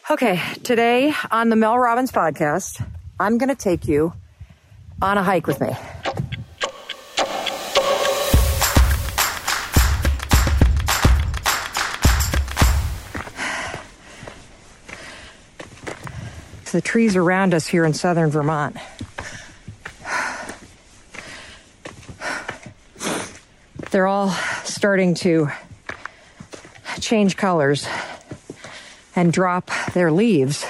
Okay, today on the Mel Robbins podcast, I'm going to take you on a hike with me. The trees around us here in southern Vermont. They're all starting to change colors and drop their leaves.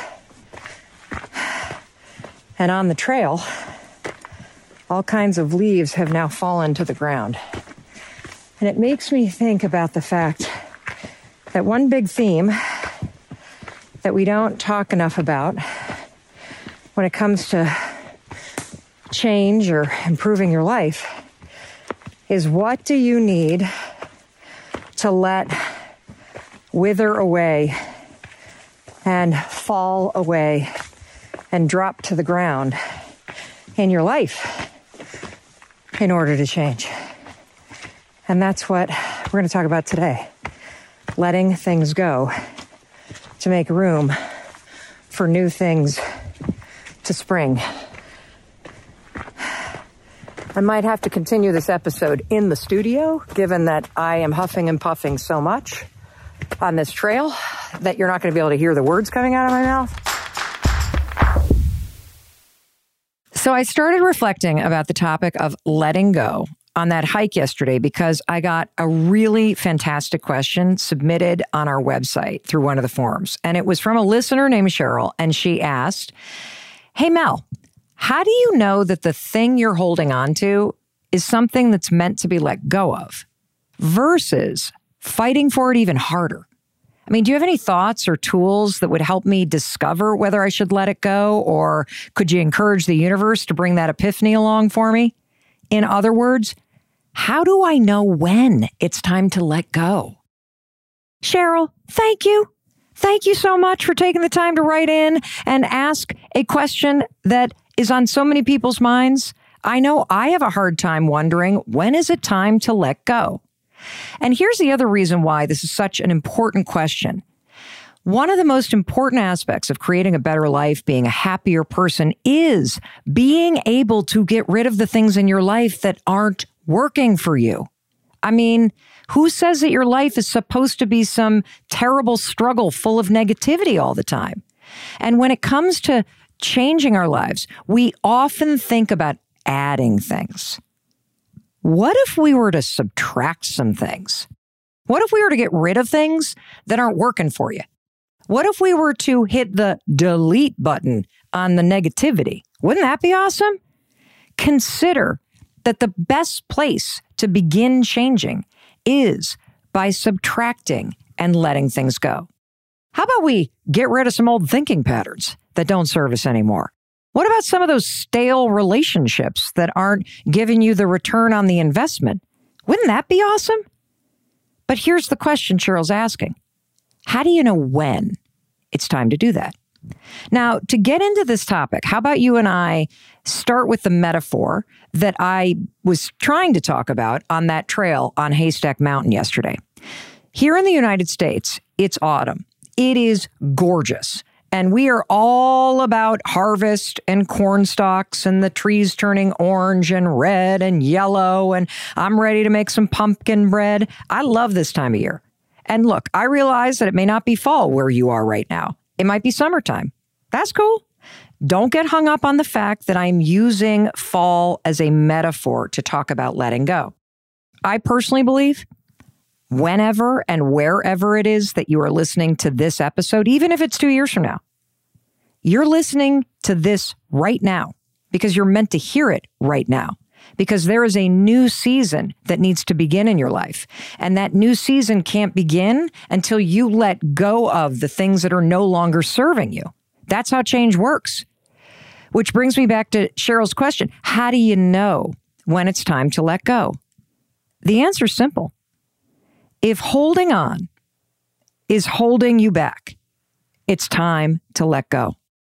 And on the trail, all kinds of leaves have now fallen to the ground. And it makes me think about the fact that one big theme that we don't talk enough about when it comes to change or improving your life is, what do you need to let wither away and fall away and drop to the ground in your life in order to change? And that's what we're going to talk about today. Letting things go to make room for new things to spring. I might have to continue this episode in the studio, given that I am huffing and puffing so much on this trail that you're not going to be able to hear the words coming out of my mouth. So I started reflecting about the topic of letting go on that hike yesterday because I got a really fantastic question submitted on our website through one of the forums. And it was from a listener named Cheryl. And she asked, "Hey, Mel, how do you know that the thing you're holding on to is something that's meant to be let go of versus fighting for it even harder? I mean, do you have any thoughts or tools that would help me discover whether I should let it go? Or could you encourage the universe to bring that epiphany along for me? In other words, how do I know when it's time to let go?" Cheryl, thank you. Thank you so much for taking the time to write in and ask a question that is on so many people's minds. I know I have a hard time wondering, when is it time to let go? And here's the other reason why this is such an important question. One of the most important aspects of creating a better life, being a happier person, is being able to get rid of the things in your life that aren't working for you. I mean, who says that your life is supposed to be some terrible struggle full of negativity all the time? And when it comes to changing our lives, we often think about adding things. What if we were to subtract some things? What if we were to get rid of things that aren't working for you? What if we were to hit the delete button on the negativity? Wouldn't that be awesome? Consider that the best place to begin changing is by subtracting and letting things go. How about we get rid of some old thinking patterns that don't serve us anymore? What about some of those stale relationships that aren't giving you the return on the investment? Wouldn't that be awesome? But here's the question Cheryl's asking. How do you know when it's time to do that? Now, to get into this topic, how about you and I start with the metaphor that I was trying to talk about on that trail on Haystack Mountain yesterday. Here in the United States, it's autumn. It is gorgeous. And we are all about harvest and corn stalks and the trees turning orange and red and yellow. And I'm ready to make some pumpkin bread. I love this time of year. And look, I realize that it may not be fall where you are right now. It might be summertime. That's cool. Don't get hung up on the fact that I'm using fall as a metaphor to talk about letting go. I personally believe whenever and wherever it is that you are listening to this episode, even if it's 2 years from now, you're listening to this right now because you're meant to hear it right now, because there is a new season that needs to begin in your life. And that new season can't begin until you let go of the things that are no longer serving you. That's how change works. Which brings me back to Cheryl's question. How do you know when it's time to let go? The answer is simple. If holding on is holding you back, it's time to let go.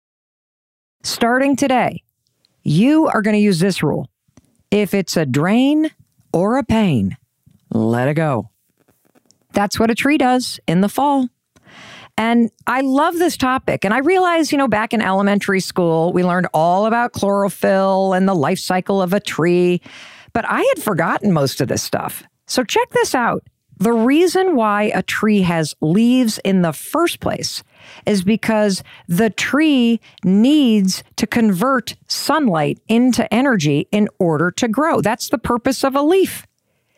Starting today, you are going to use this rule. If it's a drain or a pain, let it go. That's what a tree does in the fall. And I love this topic. And I realize, back in elementary school, we learned all about chlorophyll and the life cycle of a tree, but I had forgotten most of this stuff. So check this out. The reason why a tree has leaves in the first place is because the tree needs to convert sunlight into energy in order to grow. That's the purpose of a leaf.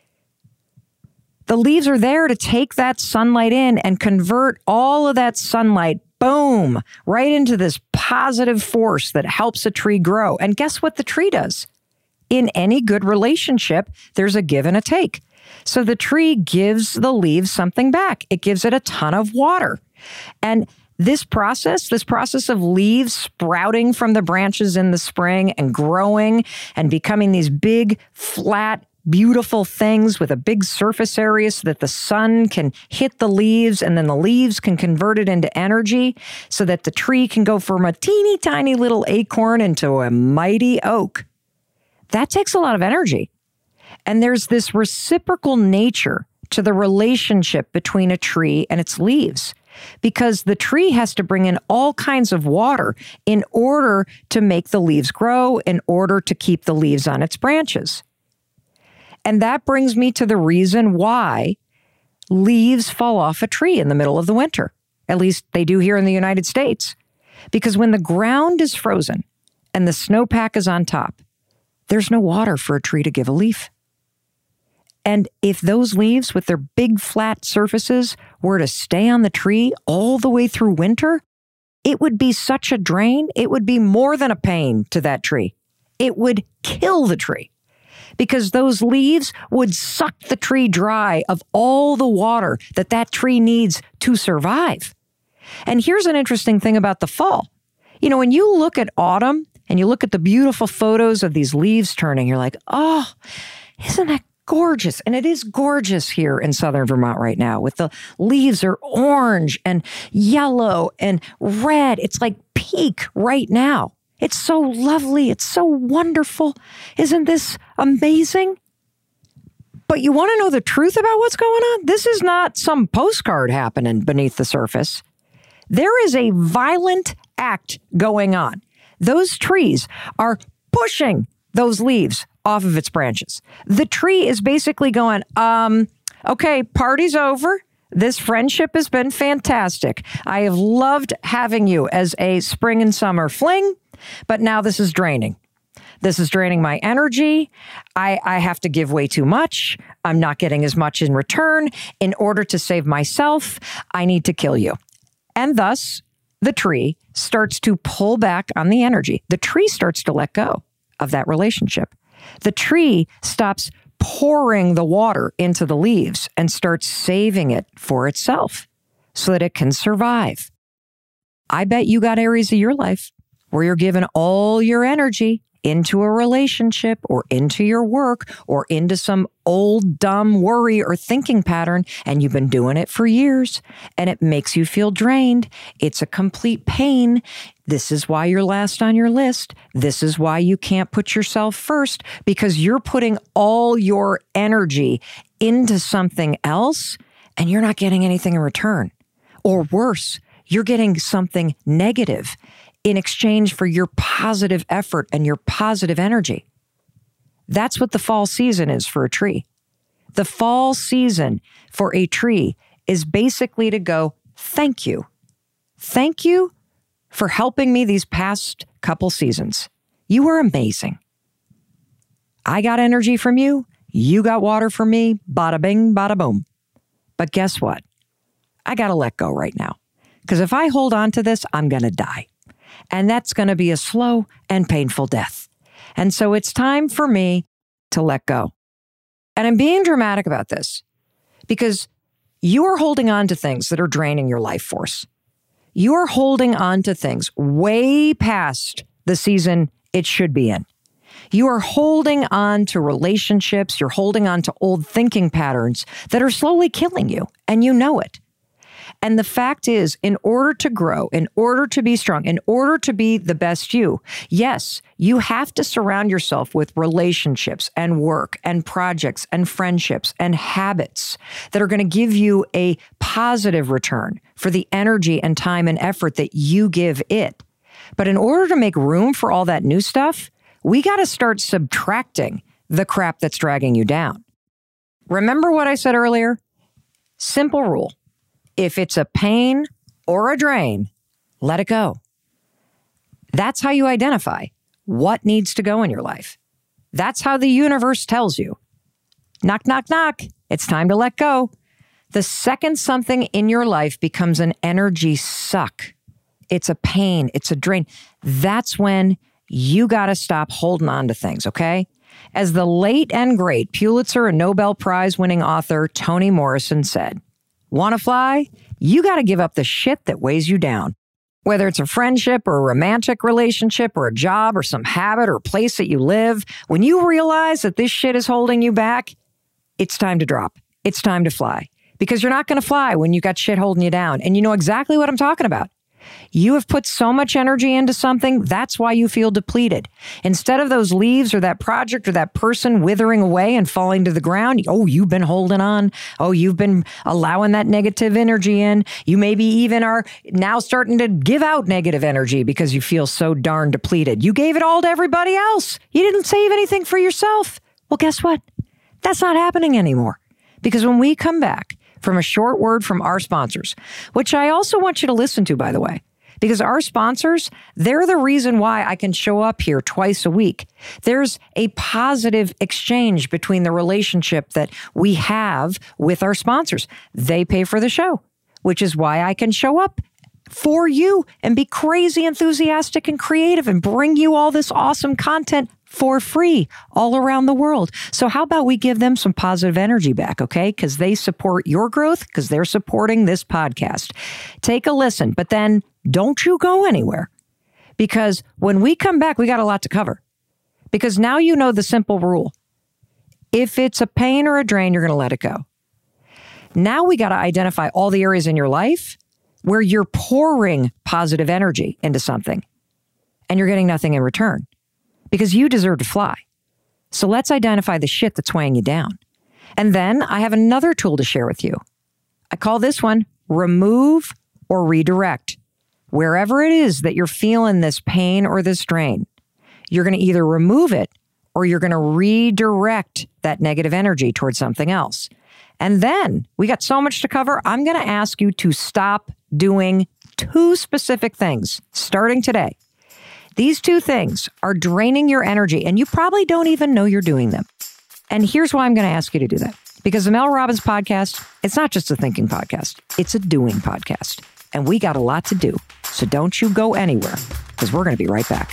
The leaves are there to take that sunlight in and convert all of that sunlight, boom, right into this positive force that helps a tree grow. And guess what the tree does? In any good relationship, there's a give and a take. So the tree gives the leaves something back. It gives it a ton of water. And this process of leaves sprouting from the branches in the spring and growing and becoming these big, flat, beautiful things with a big surface area so that the sun can hit the leaves and then the leaves can convert it into energy so that the tree can go from a teeny tiny little acorn into a mighty oak. That takes a lot of energy. And there's this reciprocal nature to the relationship between a tree and its leaves, because the tree has to bring in all kinds of water in order to make the leaves grow, in order to keep the leaves on its branches. And that brings me to the reason why leaves fall off a tree in the middle of the winter. At least they do here in the United States. Because when the ground is frozen and the snowpack is on top, there's no water for a tree to give a leaf. And if those leaves with their big flat surfaces were to stay on the tree all the way through winter, it would be such a drain. It would be more than a pain to that tree. It would kill the tree because those leaves would suck the tree dry of all the water that that tree needs to survive. And here's an interesting thing about the fall. When you look at autumn and you look at the beautiful photos of these leaves turning, you're like, oh, isn't that gorgeous? And it is gorgeous here in southern Vermont right now with the leaves are orange and yellow and red. It's like peak right now. It's so lovely. It's so wonderful. Isn't this amazing? But you want to know the truth about what's going on? This is not some postcard happening beneath the surface. There is a violent act going on. Those trees are pushing those leaves off of its branches. The tree is basically going, okay, party's over. This friendship has been fantastic. I have loved having you as a spring and summer fling, but now this is draining. This is draining my energy. I have to give way too much. I'm not getting as much in return. In order to save myself, I need to kill you. And thus, the tree starts to pull back on the energy. The tree starts to let go of that relationship. The tree stops pouring the water into the leaves and starts saving it for itself so that it can survive. I bet you got areas of your life where you're giving all your energy into a relationship or into your work or into some old dumb worry or thinking pattern, and you've been doing it for years, and it makes you feel drained. It's a complete pain. This is why you're last on your list. This is why you can't put yourself first, because you're putting all your energy into something else, and you're not getting anything in return. Or worse, you're getting something negative in exchange for your positive effort and your positive energy. That's what the fall season is for a tree. The fall season for a tree is basically to go, thank you. Thank you for helping me these past couple seasons. You were amazing. I got energy from you. You got water from me. Bada bing, bada boom. But guess what? I got to let go right now. Because if I hold on to this, I'm going to die. And that's going to be a slow and painful death. And so it's time for me to let go. And I'm being dramatic about this because you are holding on to things that are draining your life force. You are holding on to things way past the season it should be in. You are holding on to relationships. You're holding on to old thinking patterns that are slowly killing you, and you know it. And the fact is, in order to grow, in order to be strong, in order to be the best you, yes, you have to surround yourself with relationships and work and projects and friendships and habits that are going to give you a positive return for the energy and time and effort that you give it. But in order to make room for all that new stuff, we got to start subtracting the crap that's dragging you down. Remember what I said earlier? Simple rule. If it's a pain or a drain, let it go. That's how you identify what needs to go in your life. That's how the universe tells you. Knock, knock, knock. It's time to let go. The second something in your life becomes an energy suck, it's a pain, it's a drain, that's when you got to stop holding on to things, okay? As the late and great Pulitzer and Nobel Prize winning author Toni Morrison said, want to fly? You got to give up the shit that weighs you down. Whether it's a friendship or a romantic relationship or a job or some habit or place that you live, when you realize that this shit is holding you back, it's time to drop. It's time to fly. Because you're not going to fly when you got shit holding you down. And you know exactly what I'm talking about. You have put so much energy into something, that's why you feel depleted. Instead of those leaves or that project or that person withering away and falling to the ground, oh, you've been holding on. Oh, you've been allowing that negative energy in. You maybe even are now starting to give out negative energy because you feel so darn depleted. You gave it all to everybody else. You didn't save anything for yourself. Well, guess what? That's not happening anymore. Because when we come back from a short word from our sponsors, which I also want you to listen to, by the way, because our sponsors, they're the reason why I can show up here twice a week. There's a positive exchange between the relationship that we have with our sponsors. They pay for the show, which is why I can show up for you and be crazy enthusiastic and creative and bring you all this awesome content for free all around the world. So how about we give them some positive energy back, okay? Because they support your growth, because they're supporting this podcast. Take a listen, but then don't you go anywhere. Because when we come back, we got a lot to cover. Because now you know the simple rule. If it's a pain or a drain, you're going to let it go. Now we got to identify all the areas in your life where you're pouring positive energy into something and you're getting nothing in return. Because you deserve to fly. So let's identify the shit that's weighing you down. And then I have another tool to share with you. I call this one remove or redirect. Wherever it is that you're feeling this pain or this drain, you're going to either remove it or you're going to redirect that negative energy towards something else. And then we got so much to cover. I'm going to ask you to stop doing 2 specific things starting today. These 2 things are draining your energy, and you probably don't even know you're doing them. And here's why I'm going to ask you to do that. Because the Mel Robbins podcast, it's not just a thinking podcast. It's a doing podcast. And we got a lot to do. So don't you go anywhere, because we're going to be right back.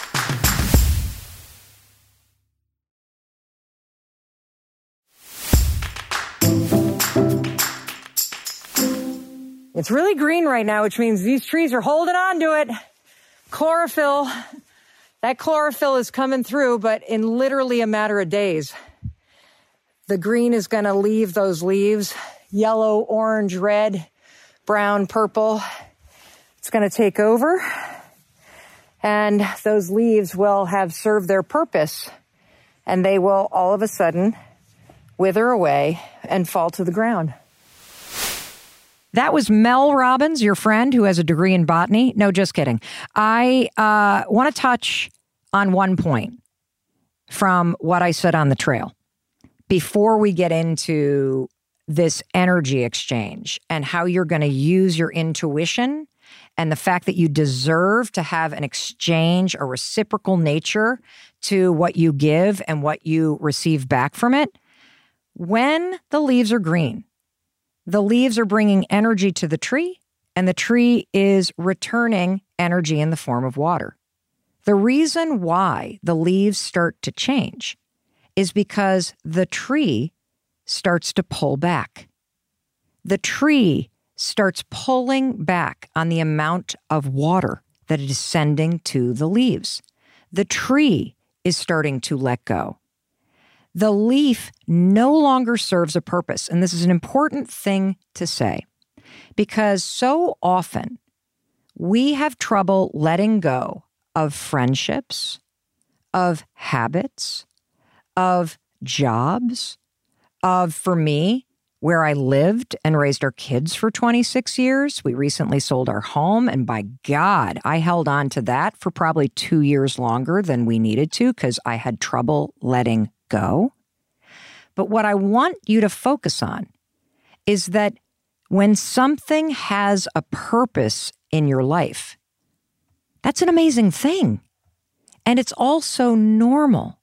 It's really green right now, which means these trees are holding on to it. Chlorophyll, that chlorophyll is coming through, but in literally a matter of days, the green is going to leave those leaves, yellow, orange, red, brown, purple. It's going to take over, and those leaves will have served their purpose, and they will all of a sudden wither away and fall to the ground. That was Mel Robbins, your friend who has a degree in botany. No, just kidding. I want to touch on one point from what I said on the trail before we get into this energy exchange and how you're going to use your intuition and the fact that you deserve to have an exchange, a reciprocal nature to what you give and what you receive back from it. When the leaves are green, the leaves are bringing energy to the tree, and the tree is returning energy in the form of water. The reason why the leaves start to change is because the tree starts to pull back. The tree starts pulling back on the amount of water that it is sending to the leaves. The tree is starting to let go. The leaf no longer serves a purpose. And this is an important thing to say. because so often we have trouble letting go of friendships, of habits, of jobs, for me, where I lived and raised our kids for 26 years. We recently sold our home, and by God, I held on to that for probably 2 years longer than we needed to because I had trouble letting go. But what I want you to focus on is that when something has a purpose in your life, that's an amazing thing. And it's also normal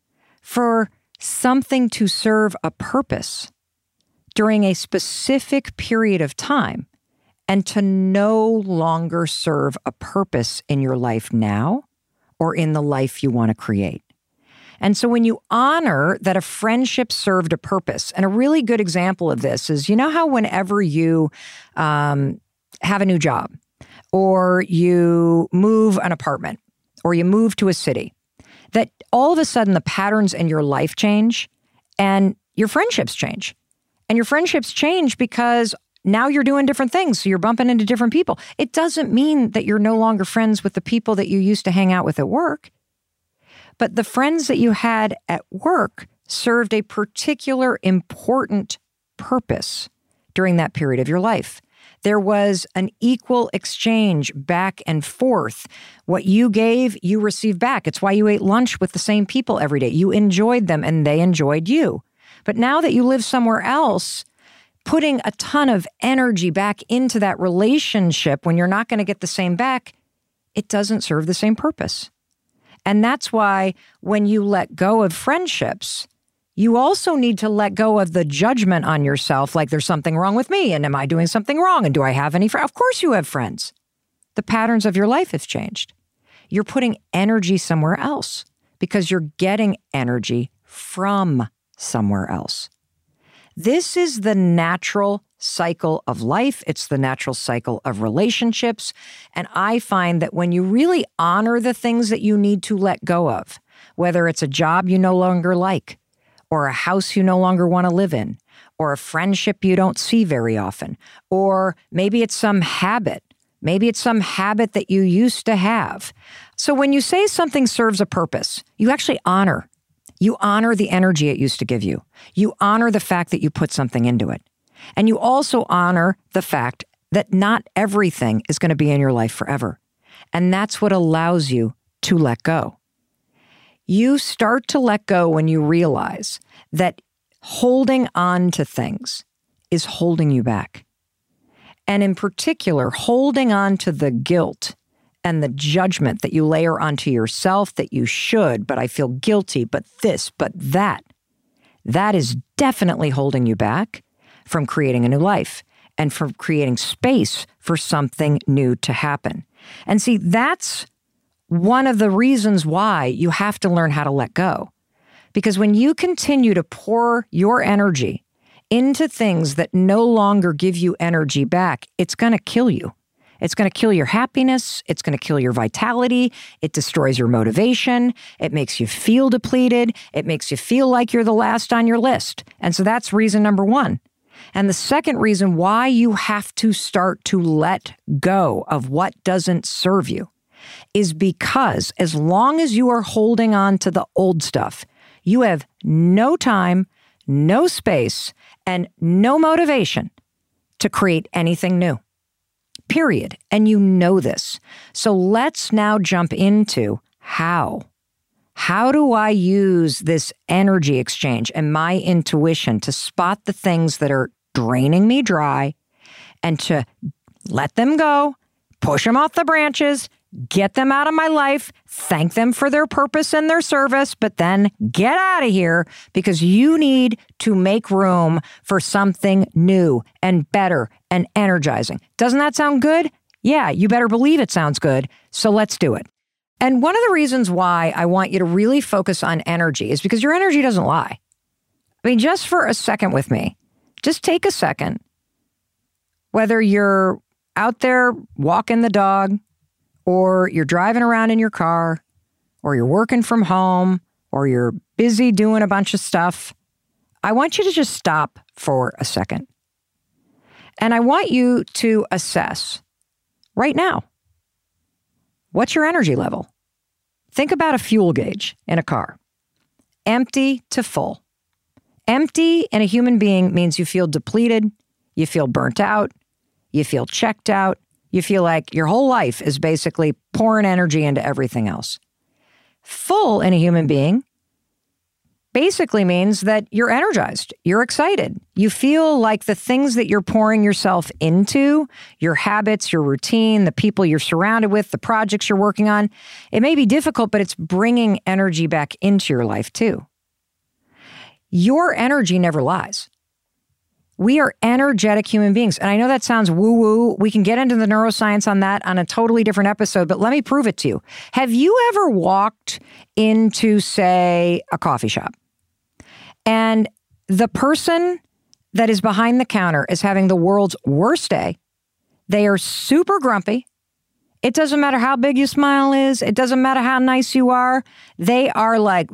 for something to serve a purpose during a specific period of time and to no longer serve a purpose in your life now or in the life you want to create. And so when you honor that a friendship served a purpose, and a really good example of this is, you know how whenever you have a new job or you move an apartment or you move to a city, that all of a sudden the patterns in your life change and your friendships change. And your friendships change because now you're doing different things. So you're bumping into different people. It doesn't mean that you're no longer friends with the people that you used to hang out with at work. But the friends that you had at work served a particular important purpose during that period of your life. There was an equal exchange back and forth. What you gave, you received back. It's why you ate lunch with the same people every day. You enjoyed them and they enjoyed you. But now that you live somewhere else, putting a ton of energy back into that relationship when you're not going to get the same back, it doesn't serve the same purpose. And that's why when you let go of friendships, you also need to let go of the judgment on yourself, like there's something wrong with me, and am I doing something wrong, and do I have any friends? Of course you have friends. The patterns of your life have changed. You're putting energy somewhere else because you're getting energy from somewhere else. This is the natural cycle of life. It's the natural cycle of relationships. And I find that when you really honor the things that you need to let go of, whether it's a job you no longer like, or a house you no longer want to live in, or a friendship you don't see very often, or maybe it's some habit. Maybe it's some habit that you used to have. So when you say something serves a purpose, you actually honor. You honor the energy it used to give you. You honor the fact that you put something into it. And you also honor the fact that not everything is going to be in your life forever. And that's what allows you to let go. You start to let go when you realize that holding on to things is holding you back. And in particular, holding on to the guilt and the judgment that you layer onto yourself that you should, but I feel guilty, but this, but that is definitely holding you back from creating a new life and from creating space for something new to happen. And see, that's one of the reasons why you have to learn how to let go. Because when you continue to pour your energy into things that no longer give you energy back, it's going to kill you. It's going to kill your happiness. It's going to kill your vitality. It destroys your motivation. It makes you feel depleted. It makes you feel like you're the last on your list. And so that's reason number one. And the second reason why you have to start to let go of what doesn't serve you is because as long as you are holding on to the old stuff, you have no time, no space, and no motivation to create anything new. Period. And you know this. So let's now jump into how. How do I use this energy exchange and my intuition to spot the things that are draining me dry and to let them go, push them off the branches, get them out of my life, thank them for their purpose and their service, but then get out of here because you need to make room for something new and better and energizing. Doesn't that sound good? Yeah, you better believe it sounds good. So let's do it. And one of the reasons why I want you to really focus on energy is because your energy doesn't lie. I mean, just for a second with me, just take a second, whether you're out there walking the dog, or you're driving around in your car, or you're working from home, or you're busy doing a bunch of stuff, I want you to just stop for a second. And I want you to assess right now, what's your energy level? Think about a fuel gauge in a car. Empty to full. Empty in a human being means you feel depleted, you feel burnt out, you feel checked out, you feel like your whole life is basically pouring energy into everything else. Full in a human being basically means that you're energized, you're excited. You feel like the things that you're pouring yourself into, your habits, your routine, the people you're surrounded with, the projects you're working on, it may be difficult, but it's bringing energy back into your life too. Your energy never lies. We are energetic human beings. And I know that sounds woo-woo. We can get into the neuroscience on that on a totally different episode, but let me prove it to you. Have you ever walked into, say, a coffee shop, and the person that is behind the counter is having the world's worst day? They are super grumpy. It doesn't matter how big your smile is. It doesn't matter how nice you are. They are like,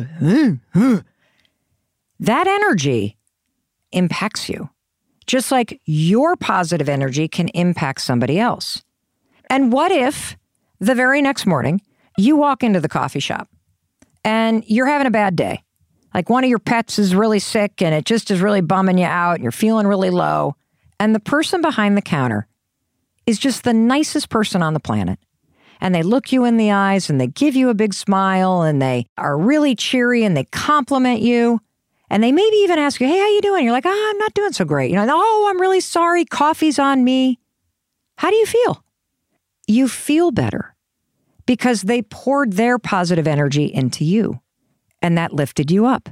that energy impacts you, just like your positive energy can impact somebody else. And what if the very next morning you walk into the coffee shop and you're having a bad day? Like one of your pets is really sick and it just is really bumming you out and you're feeling really low. And the person behind the counter is just the nicest person on the planet. And they look you in the eyes and they give you a big smile and they are really cheery and they compliment you. And they maybe even ask you, hey, how you doing? You're like, I'm not doing so great. Oh, I'm really sorry. Coffee's on me. How do you feel? You feel better because they poured their positive energy into you and that lifted you up.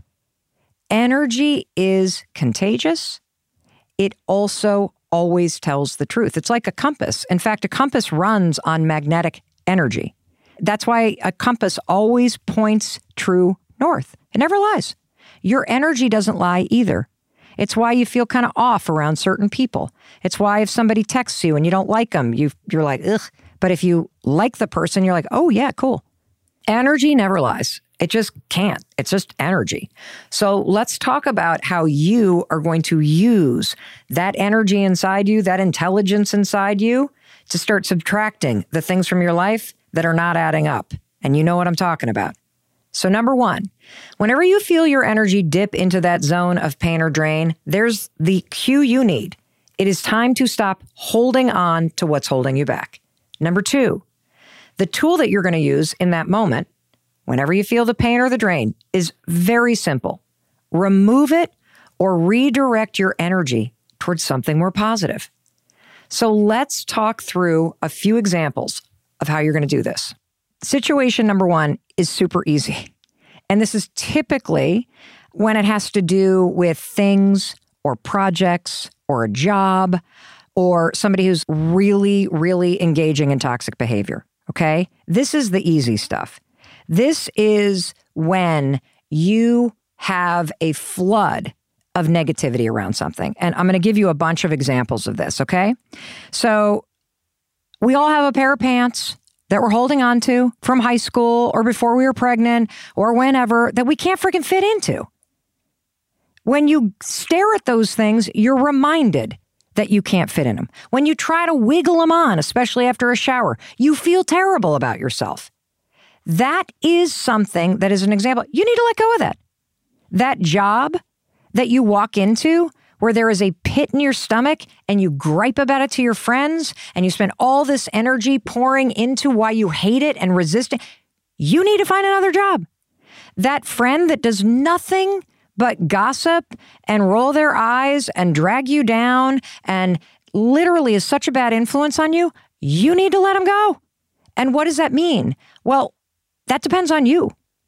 Energy is contagious. It also always tells the truth. It's like a compass. In fact, a compass runs on magnetic energy. That's why a compass always points true north. It never lies. Your energy doesn't lie either. It's why you feel kind of off around certain people. It's why if somebody texts you and you don't like them, you're like, ugh. But if you like the person, you're like, oh yeah, cool. Energy never lies. It just can't. It's just energy. So let's talk about how you are going to use that energy inside you, that intelligence inside you, to start subtracting the things from your life that are not adding up. And you know what I'm talking about. So number one, whenever you feel your energy dip into that zone of pain or drain, there's the cue you need. It is time to stop holding on to what's holding you back. Number two, the tool that you're going to use in that moment, whenever you feel the pain or the drain, is very simple. Remove it or redirect your energy towards something more positive. So let's talk through a few examples of how you're going to do this. Situation number one is super easy. And this is typically when it has to do with things or projects or a job or somebody who's really, really engaging in toxic behavior. Okay? This is the easy stuff. This is when you have a flood of negativity around something. And I'm going to give you a bunch of examples of this, okay? So we all have a pair of pants that we're holding on to from high school or before we were pregnant or whenever that we can't freaking fit into. When you stare at those things, you're reminded that you can't fit in them. When you try to wiggle them on, especially after a shower, you feel terrible about yourself. That is something that is an example. You need to let go of that. That job that you walk into where there is a pit in your stomach and you gripe about it to your friends and you spend all this energy pouring into why you hate it and resist it, you need to find another job. That friend that does nothing but gossip and roll their eyes and drag you down and literally is such a bad influence on you, you need to let them go. And what does that mean? Well, that depends on you.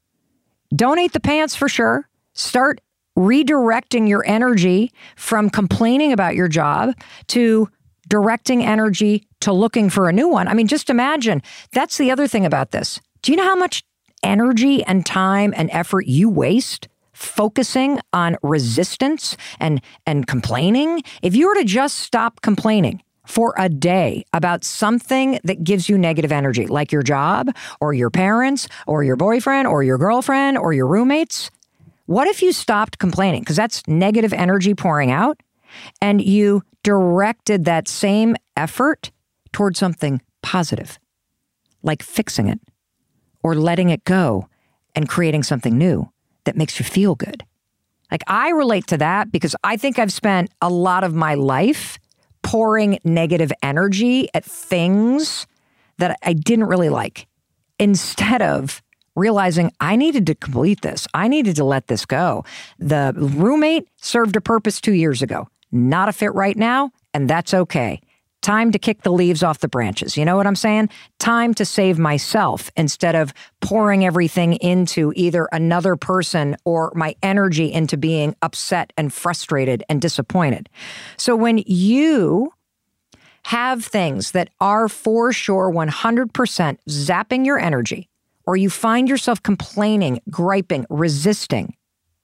Donate the pants for sure. Start redirecting your energy from complaining about your job to directing energy to looking for a new one. I mean, just imagine. That's the other thing about this. Do you know how much energy and time and effort you waste focusing on resistance and complaining? If you were to just stop complaining for a day about something that gives you negative energy, like your job or your parents or your boyfriend or your girlfriend or your roommates, what if you stopped complaining? Because that's negative energy pouring out. and you directed that same effort towards something positive, like fixing it or letting it go and creating something new that makes you feel good. Like, I relate to that because I think I've spent a lot of my life pouring negative energy at things that I didn't really like, instead of realizing I needed to complete this. I needed to let this go. The roommate served a purpose 2 years ago. Not a fit right now, and that's okay. Time to kick the leaves off the branches. You know what I'm saying? Time to save myself instead of pouring everything into either another person or my energy into being upset and frustrated and disappointed. So when you have things that are for sure 100% zapping your energy, or you find yourself complaining, griping, resisting,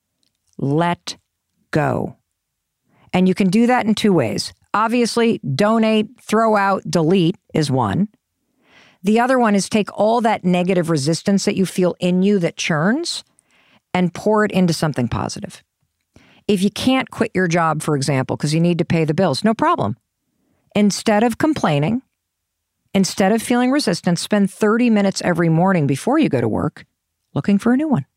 let go. And you can do that in two ways. Obviously, donate, throw out, delete is one. The other one is take all that negative resistance that you feel in you that churns and pour it into something positive. If you can't quit your job, for example, because you need to pay the bills, no problem. Instead of complaining, instead of feeling resistance, spend 30 minutes every morning before you go to work looking for a new one.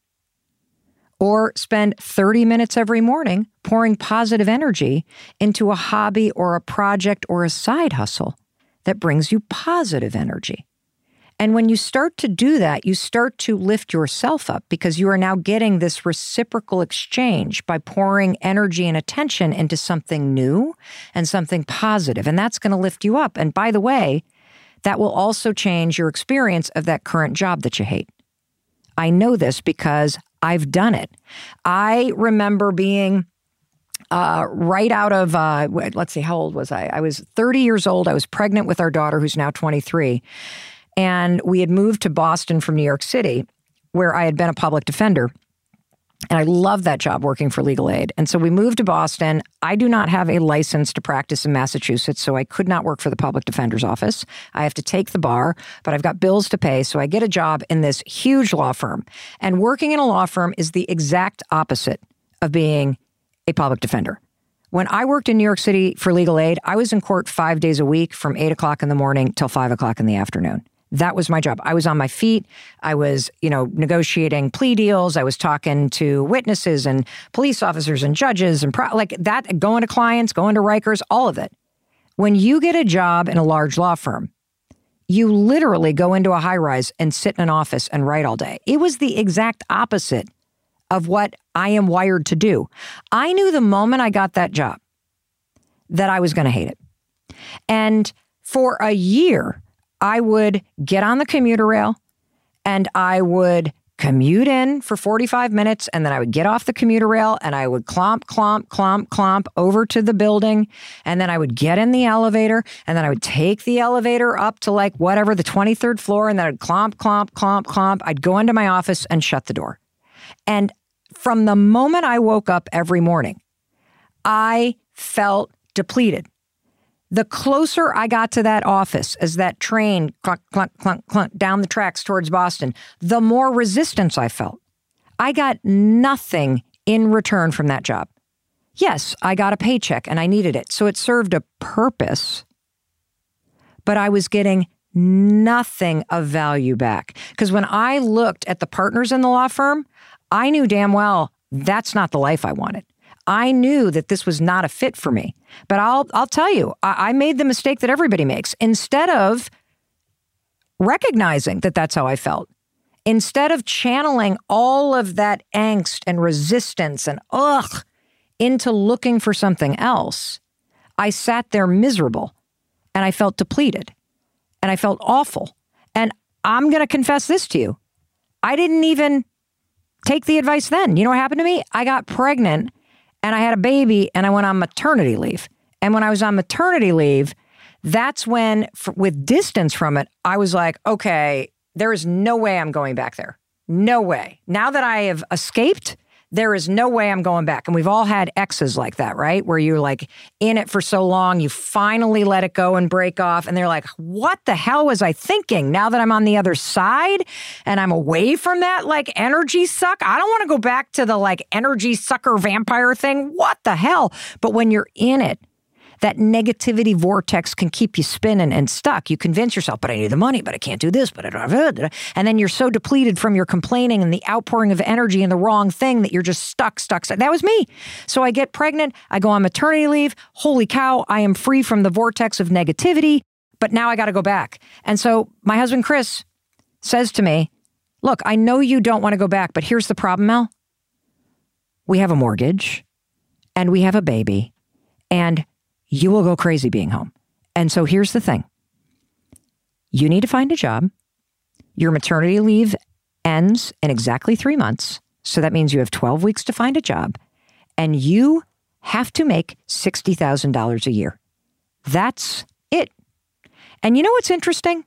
Or spend 30 minutes every morning pouring positive energy into a hobby or a project or a side hustle that brings you positive energy. And when you start to do that, you start to lift yourself up because you are now getting this reciprocal exchange by pouring energy and attention into something new and something positive. And that's going to lift you up. And by the way, that will also change your experience of that current job that you hate. I know this because I've done it. I remember being right out of, let's see, how old was I? I was 30 years old. I was pregnant with our daughter, who's now 23. And we had moved to Boston from New York City, where I had been a public defender. And I loved that job working for legal aid. And so we moved to Boston. I do not have a license to practice in Massachusetts, so I could not work for the public defender's office. I have to take the bar, but I've got bills to pay. So I get a job in this huge law firm. And working in a law firm is the exact opposite of being a public defender. When I worked in New York City for legal aid, I was in court 5 days a week from 8 o'clock in the morning till 5 o'clock in the afternoon. That was my job. I was on my feet. I was, negotiating plea deals. I was talking to witnesses and police officers and judges and going to clients, going to Rikers, all of it. When you get a job in a large law firm, you literally go into a high rise and sit in an office and write all day. It was the exact opposite of what I am wired to do. I knew the moment I got that job that I was going to hate it. And for a year, I would get on the commuter rail and I would commute in for 45 minutes and then I would get off the commuter rail and I would clomp over to the building and then I would get in the elevator and then I would take the elevator up to the 23rd floor and then I'd clomp. I'd go into my office and shut the door. And from the moment I woke up every morning, I felt depleted. The closer I got to that office as that train clunk, clunk, clunk, clunk down the tracks towards Boston, the more resistance I felt. I got nothing in return from that job. Yes, I got a paycheck and I needed it. So it served a purpose, but I was getting nothing of value back. Because when I looked at the partners in the law firm, I knew damn well that's not the life I wanted. I knew that this was not a fit for me. But I'll tell you, I made the mistake that everybody makes. Instead of recognizing that that's how I felt, instead of channeling all of that angst and resistance and into looking for something else, I sat there miserable and I felt depleted and I felt awful. And I'm going to confess this to you. I didn't even take the advice then. You know what happened to me? I got pregnant and I had a baby and I went on maternity leave. And when I was on maternity leave, that's when, with distance from it, I was like, okay, there is no way I'm going back there. No way. Now that I have escaped, there is no way I'm going back. And we've all had exes like that, right? Where you're like in it for so long, you finally let it go and break off. And they're like, what the hell was I thinking? Now that I'm on the other side and I'm away from that like energy suck, I don't want to go back to the like energy sucker vampire thing. What the hell? But when you're in it, that negativity vortex can keep you spinning and stuck. You convince yourself, but I need the money, but I can't do this, but I don't have it. And then you're so depleted from your complaining and the outpouring of energy and the wrong thing that you're just stuck. That was me. So I get pregnant. I go on maternity leave. Holy cow, I am free from the vortex of negativity, but now I got to go back. And so my husband, Chris, says to me, look, I know you don't want to go back, but here's the problem, Mel. We have a mortgage and we have a baby and you will go crazy being home. And so here's the thing. You need to find a job. Your maternity leave ends in exactly 3 months. So that means you have 12 weeks to find a job. And you have to make $60,000 a year. That's it. And you know what's interesting?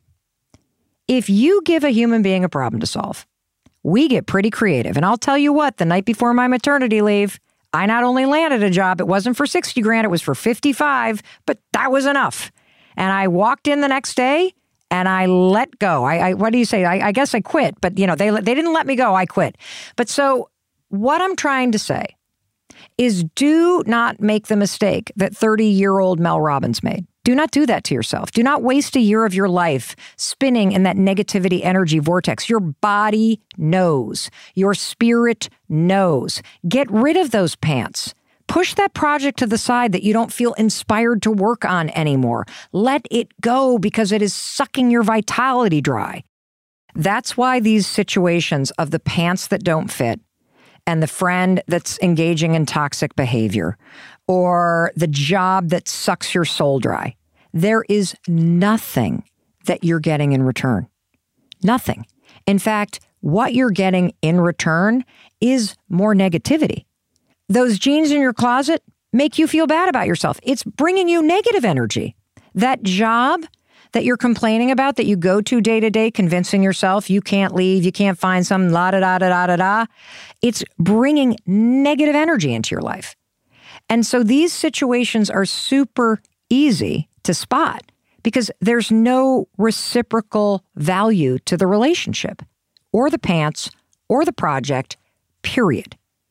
If you give a human being a problem to solve, we get pretty creative. And I'll tell you what, the night before my maternity leave, I not only landed a job, it wasn't for 60 grand, it was for 55, but that was enough. And I walked in the next day and I let go. What do you say? I guess I quit, but you know, they didn't let me go. I quit. But so what I'm trying to say is do not make the mistake that 30-year-old Mel Robbins made. Do not do that to yourself. Do not waste a year of your life spinning in that negativity energy vortex. Your body knows. Your spirit knows. Get rid of those pants. Push that project to the side that you don't feel inspired to work on anymore. Let it go because it is sucking your vitality dry. That's why these situations of the pants that don't fit and the friend that's engaging in toxic behavior or the job that sucks your soul dry, there is nothing that you're getting in return. Nothing. In fact, what you're getting in return is more negativity. Those jeans in your closet make you feel bad about yourself. It's bringing you negative energy. That job that you're complaining about, that you go to day to day, convincing yourself you can't leave, you can't find some la-da-da-da-da-da-da, it's bringing negative energy into your life. And so these situations are super easy to spot because there's no reciprocal value to the relationship or the pants or the project, period.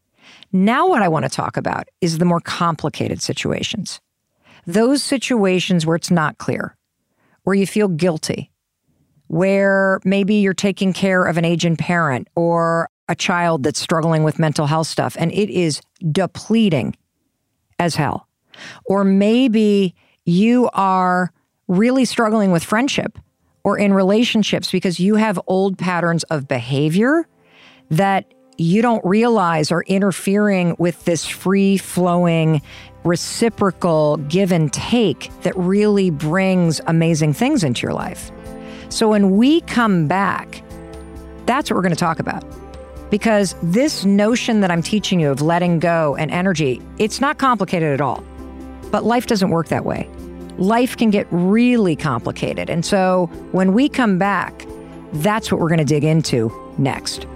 Now what I want to talk about is the more complicated situations. Those situations where it's not clear, where you feel guilty, where maybe you're taking care of an aging parent or a child that's struggling with mental health stuff and it is depleting as hell. Or maybe you are really struggling with friendship or in relationships because you have old patterns of behavior that you don't realize are interfering with this free-flowing, reciprocal give and take that really brings amazing things into your life. So when we come back, that's what we're going to talk about. Because this notion that I'm teaching you of letting go and energy, it's not complicated at all. But life doesn't work that way. Life can get really complicated. And so when we come back, that's what we're going to dig into next.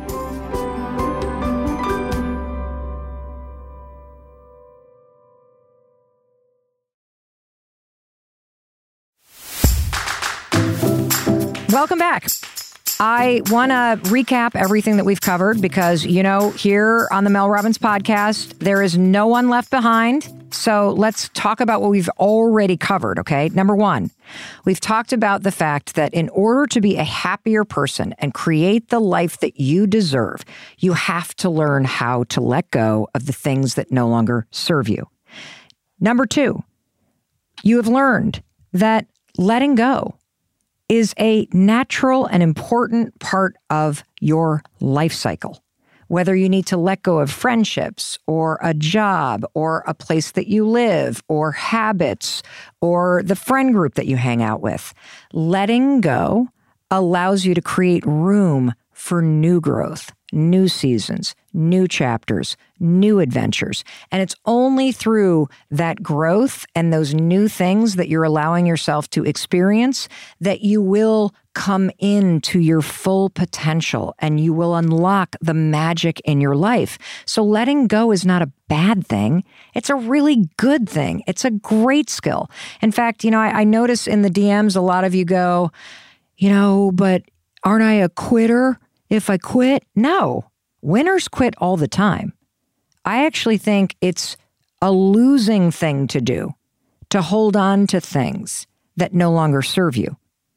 Welcome back. I want to recap everything that we've covered because, you know, here on the Mel Robbins podcast, there is no one left behind. So let's talk about what we've already covered, okay? Number one, we've talked about the fact that in order to be a happier person and create the life that you deserve, you have to learn how to let go of the things that no longer serve you. Number two, you have learned that letting go is a natural and important part of your life cycle. Whether you need to let go of friendships or a job or a place that you live or habits or the friend group that you hang out with, letting go allows you to create room for new growth, new seasons, new chapters, new adventures. And it's only through that growth and those new things that you're allowing yourself to experience that you will come into your full potential and you will unlock the magic in your life. So letting go is not a bad thing. It's a really good thing. It's a great skill. In fact, I notice in the DMs, a lot of you go, but aren't I a quitter if I quit? No, winners quit all the time. I actually think it's a losing thing to do, to hold on to things that no longer serve you.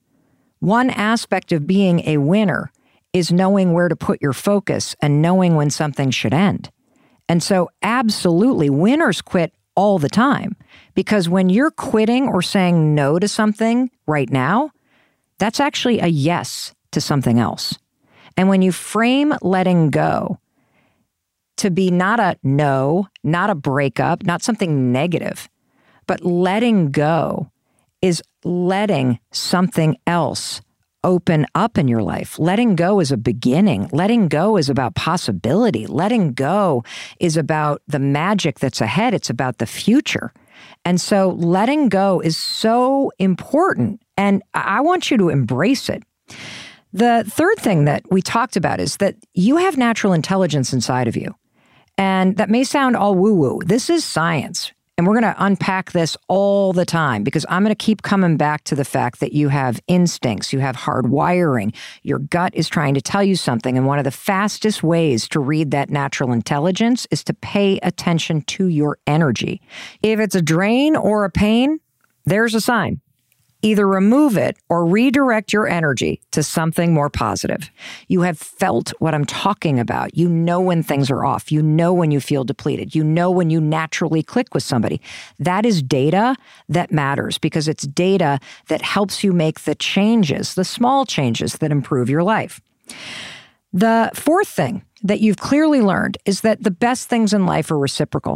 One aspect of being a winner is knowing where to put your focus and knowing when something should end. And so absolutely, winners quit all the time, because when you're quitting or saying no to something right now, that's actually a yes to something else. And when you frame letting go to be not a no, not a breakup, not something negative, but letting go is letting something else open up in your life. Letting go is a beginning. Letting go is about possibility. Letting go is about the magic that's ahead. It's about the future. And so letting go is so important, and I want you to embrace it. The third thing that we talked about is that you have natural intelligence inside of you. And that may sound all woo-woo. This is science. And we're going to unpack this all the time, because I'm going to keep coming back to the fact that you have instincts, you have hard wiring, your gut is trying to tell you something. And one of the fastest ways to read that natural intelligence is to pay attention to your energy. If it's a drain or a pain, there's a sign. Either remove it or redirect your energy to something more positive. You have felt what I'm talking about. You know when things are off. You know when you feel depleted. You know when you naturally click with somebody. That is data that matters, because it's data that helps you make the changes, the small changes that improve your life. The fourth thing that you've clearly learned is that the best things in life are reciprocal.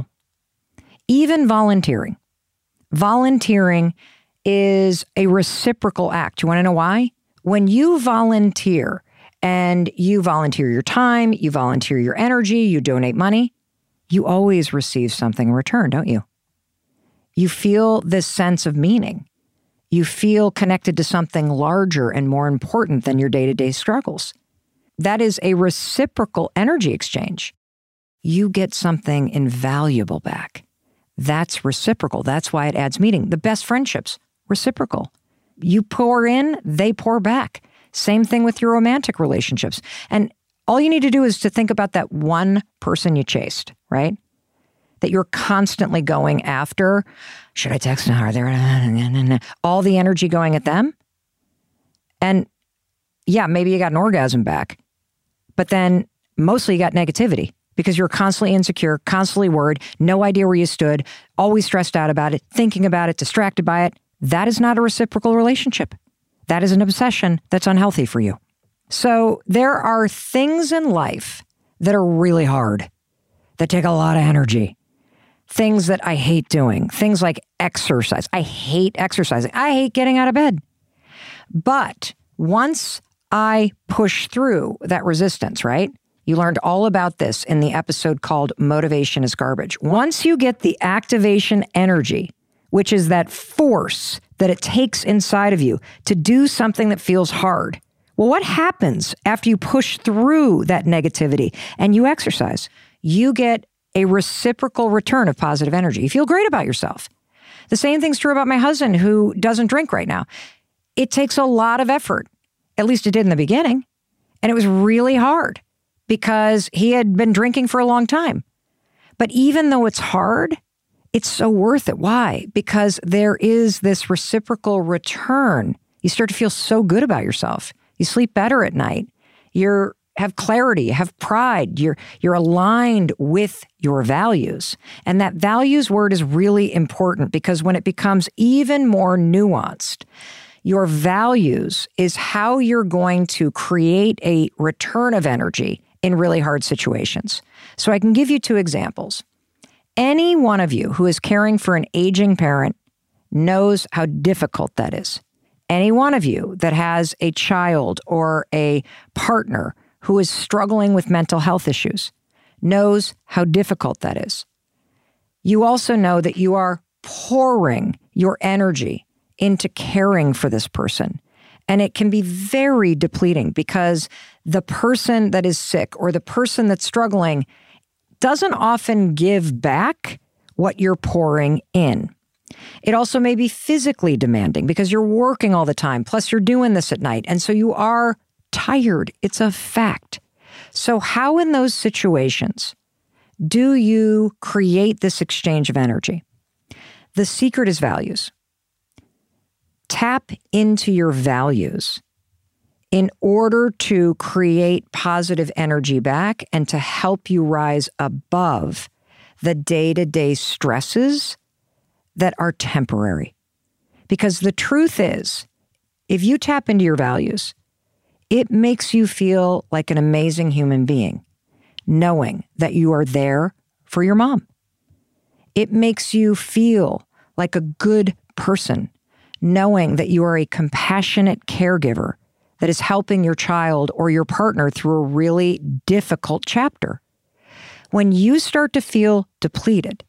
Even volunteering. Volunteering is a reciprocal act. You want to know why? When you volunteer, and you volunteer your time, you volunteer your energy, you donate money, you always receive something in return, don't you? You feel this sense of meaning. You feel connected to something larger and more important than your day-to-day struggles. That is a reciprocal energy exchange. You get something invaluable back. That's reciprocal. That's why it adds meaning. The best friendships, reciprocal. You pour in, they pour back. Same thing with your romantic relationships. And all you need to do is to think about that one person you chased, right? That you're constantly going after. Should I text now? Are there all the energy going at them? And yeah, maybe you got an orgasm back, but then mostly you got negativity, because you're constantly insecure, constantly worried, no idea where you stood, always stressed out about it, thinking about it, distracted by it. That is not a reciprocal relationship. That is an obsession that's unhealthy for you. So there are things in life that are really hard, that take a lot of energy. Things that I hate doing, things like exercise. I hate exercising. I hate getting out of bed. But once I push through that resistance, right? You learned all about this in the episode called Motivation is Garbage. Once you get the activation energy, which is that force that it takes inside of you to do something that feels hard. Well, what happens after you push through that negativity and you exercise? You get a reciprocal return of positive energy. You feel great about yourself. The same thing's true about my husband, who doesn't drink right now. It takes a lot of effort. At least it did in the beginning. And it was really hard because he had been drinking for a long time. But even though it's hard, it's so worth it. Why? Because there is this reciprocal return. You start to feel so good about yourself. You sleep better at night. You have clarity, you have pride. You're aligned with your values. And that values word is really important, because when it becomes even more nuanced, your values is how you're going to create a return of energy in really hard situations. So I can give you two examples. Any one of you who is caring for an aging parent knows how difficult that is. Any one of you that has a child or a partner who is struggling with mental health issues knows how difficult that is. You also know that you are pouring your energy into caring for this person. And it can be very depleting because the person that is sick or the person that's struggling doesn't often give back what you're pouring in. It also may be physically demanding because you're working all the time. Plus, you're doing this at night. And so you are tired. It's a fact. So how in those situations do you create this exchange of energy? The secret is values. Tap into your values in order to create positive energy back and to help you rise above the day-to-day stresses that are temporary. Because the truth is, if you tap into your values, it makes you feel like an amazing human being, knowing that you are there for your mom. It makes you feel like a good person, knowing that you are a compassionate caregiver that is helping your child or your partner through a really difficult chapter. When you start to feel depleted,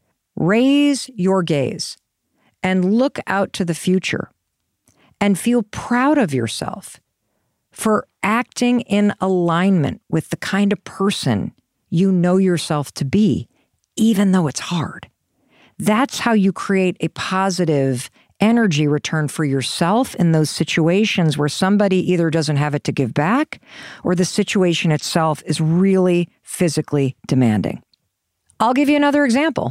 raise your gaze and look out to the future and feel proud of yourself for acting in alignment with the kind of person you know yourself to be, even though it's hard. That's how you create a positive energy return for yourself in those situations where somebody either doesn't have it to give back or the situation itself is really physically demanding. I'll give you another example.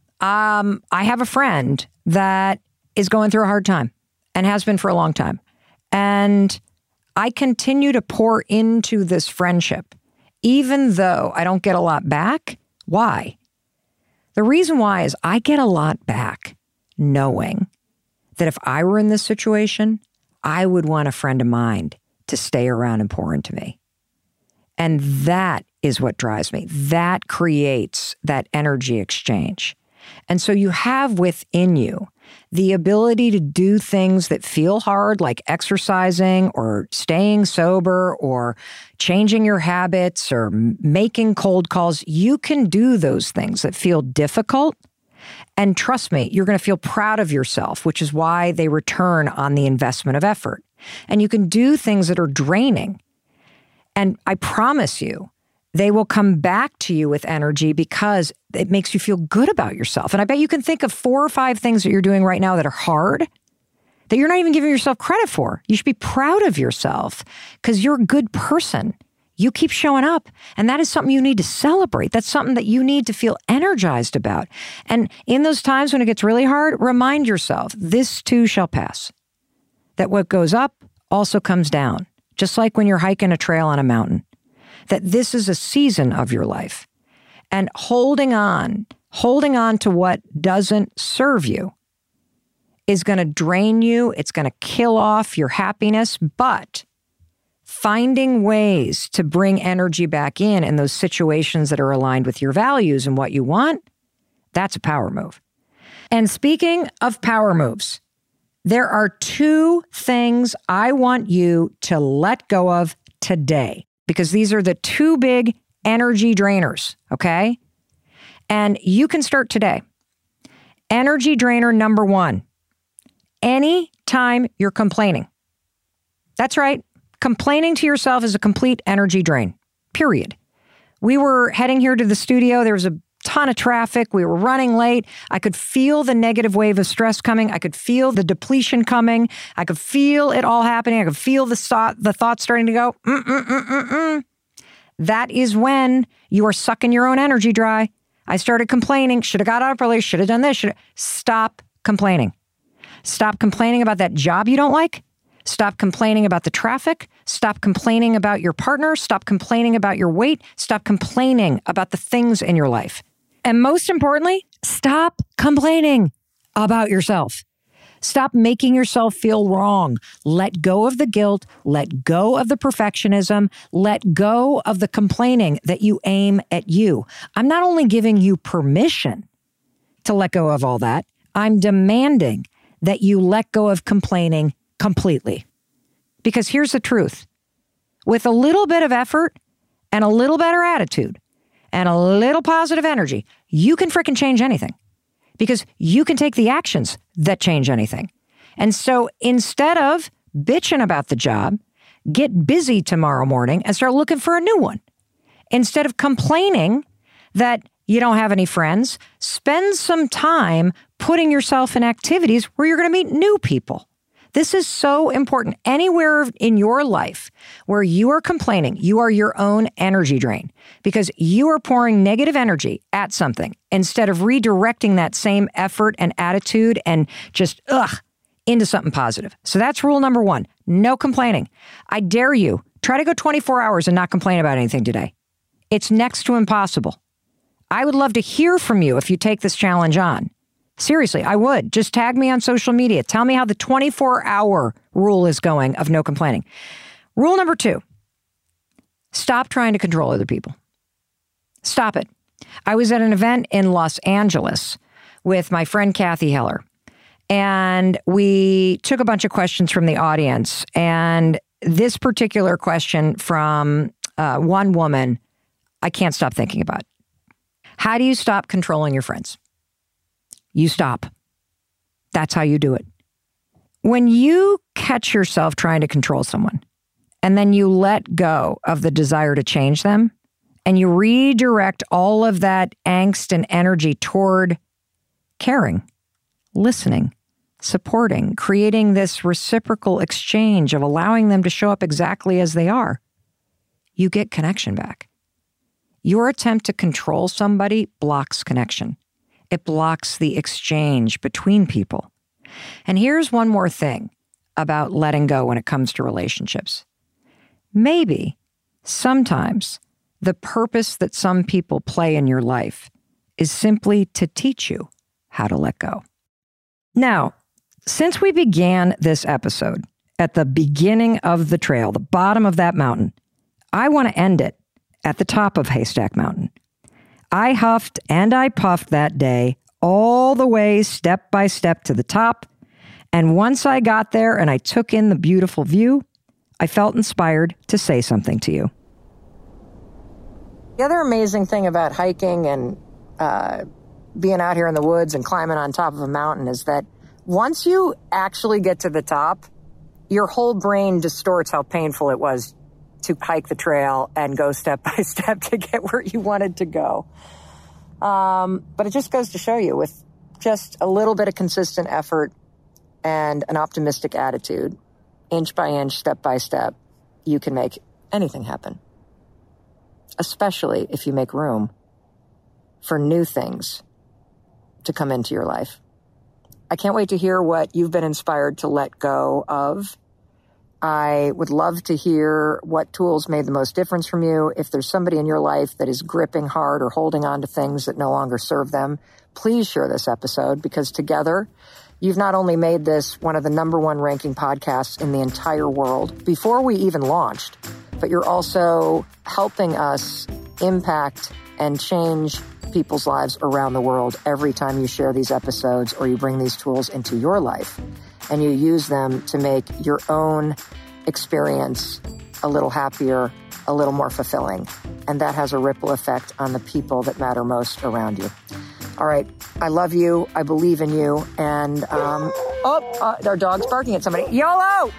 I have a friend that is going through a hard time and has been for a long time. And I continue to pour into this friendship, even though I don't get a lot back. Why? The reason why is I get a lot back knowing that if I were in this situation, I would want a friend of mine to stay around and pour into me. And that is what drives me. That creates that energy exchange. And so you have within you the ability to do things that feel hard, like exercising or staying sober or changing your habits or making cold calls. You can do those things that feel difficult. And trust me, you're going to feel proud of yourself, which is why they return on the investment of effort. And you can do things that are draining. And I promise you, they will come back to you with energy because it makes you feel good about yourself. And I bet you can think of 4 or 5 things that you're doing right now that are hard that you're not even giving yourself credit for. You should be proud of yourself because you're a good person. You keep showing up, and that is something you need to celebrate. That's something that you need to feel energized about. And in those times when it gets really hard, remind yourself, this too shall pass. That what goes up also comes down, just like when you're hiking a trail on a mountain. That this is a season of your life. And holding on to what doesn't serve you is going to drain you. It's going to kill off your happiness, but finding ways to bring energy back in those situations that are aligned with your values and what you want, that's a power move. And speaking of power moves, there are 2 things I want you to let go of today, because these are the 2 big energy drainers, okay? And you can start today. Energy drainer number 1, anytime you're complaining. That's right. Complaining to yourself is a complete energy drain, period. We were heading here to the studio. There was a ton of traffic. We were running late. I could feel the negative wave of stress coming. I could feel the depletion coming. I could feel it all happening. I could feel the thoughts starting to go, That is when you are sucking your own energy dry. I started complaining. Should have got up earlier. Should have done this. Stop complaining. Stop complaining about that job you don't like. Stop complaining about the traffic. Stop complaining about your partner. Stop complaining about your weight. Stop complaining about the things in your life. And most importantly, stop complaining about yourself. Stop making yourself feel wrong. Let go of the guilt. Let go of the perfectionism. Let go of the complaining that you aim at you. I'm not only giving you permission to let go of all that, I'm demanding that you let go of complaining completely. Because here's the truth. With a little bit of effort and a little better attitude and a little positive energy, you can frickin' change anything. Because you can take the actions that change anything. And so instead of bitching about the job, get busy tomorrow morning and start looking for a new one. Instead of complaining that you don't have any friends, spend some time putting yourself in activities where you're going to meet new people. This is so important. Anywhere in your life where you are complaining, you are your own energy drain because you are pouring negative energy at something instead of redirecting that same effort and attitude and just, into something positive. So that's rule number 1. No complaining. I dare you, try to go 24 hours and not complain about anything today. It's next to impossible. I would love to hear from you if you take this challenge on. Seriously, I would. Just tag me on social media. Tell me how the 24-hour rule is going of no complaining. Rule number 2, stop trying to control other people. Stop it. I was at an event in Los Angeles with my friend Kathy Heller, and we took a bunch of questions from the audience. And this particular question from one woman, I can't stop thinking about. How do you stop controlling your friends? You stop. That's how you do it. When you catch yourself trying to control someone, and then you let go of the desire to change them, and you redirect all of that angst and energy toward caring, listening, supporting, creating this reciprocal exchange of allowing them to show up exactly as they are, you get connection back. Your attempt to control somebody blocks connection. It blocks the exchange between people. And here's one more thing about letting go when it comes to relationships. Maybe, sometimes, the purpose that some people play in your life is simply to teach you how to let go. Now, since we began this episode at the beginning of the trail, the bottom of that mountain, I want to end it at the top of Haystack Mountain. I huffed and I puffed that day all the way step by step to the top. And once I got there and I took in the beautiful view, I felt inspired to say something to you. The other amazing thing about hiking and being out here in the woods and climbing on top of a mountain is that once you actually get to the top, your whole brain distorts how painful it was to hike the trail and go step by step to get where you wanted to go. But it just goes to show you, with just a little bit of consistent effort and an optimistic attitude, inch by inch, step by step, you can make anything happen. Especially if you make room for new things to come into your life. I can't wait to hear what you've been inspired to let go of. I would love to hear what tools made the most difference from you. If there's somebody in your life that is gripping hard or holding on to things that no longer serve them, please share this episode, because together, you've not only made this one of the #1 ranking podcasts in the entire world before we even launched, but you're also helping us impact and change people's lives around the world every time you share these episodes or you bring these tools into your life and you use them to make your own experience a little happier, a little more fulfilling. And that has a ripple effect on the people that matter most around you. All right. I love you. I believe in you. And, our dog's barking at somebody. YOLO!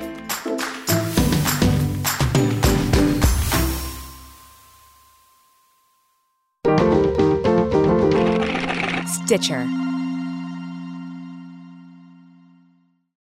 Stitcher.